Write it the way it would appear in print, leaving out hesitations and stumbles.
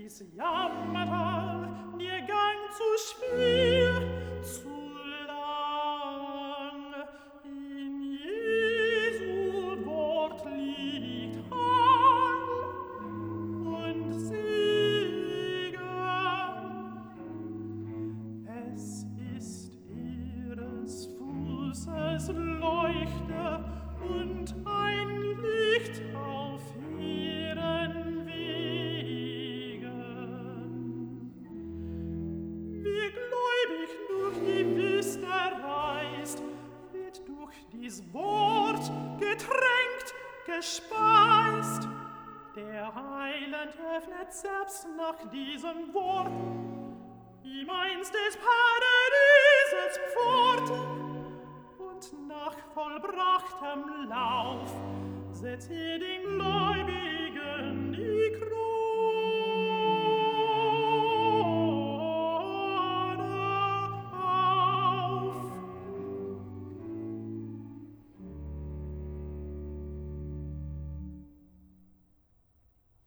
dies Jammertal dir gang zu schwer, zu lang. In Jesu Wort liegt Heil und Segen. Es ist ihres Fußes Leuchte und ein Licht auf ihren Wegen. Wie gläubig durch die Wüste reist, wird durch dies Wort getränkt, gespeist. Der Heiland öffnet selbst nach diesem Wort ihm einst des Paradieses Pforten, und nach vollbrachtem Lauf setzt ihr